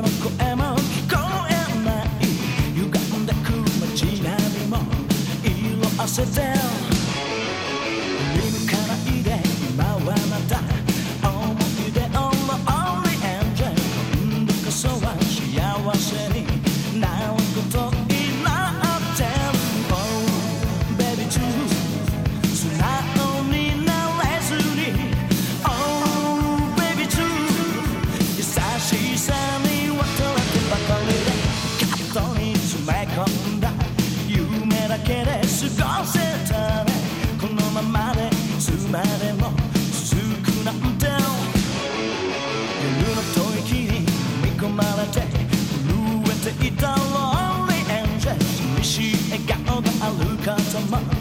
声も聞こえない歪んでく街並みも色あせて振り向かないで今はまた思い出をローリーエンジェル今度こそは幸せになることになってる Oh baby too 素直になれずに Oh baby too 優しさに渡ってばかりでカットに詰め込んだ夢だけで過ごせたねこのままでいつまでも続くなんて夜の吐息に飲み込まれて震えていたローリーエンジェル寂しい笑顔がある方も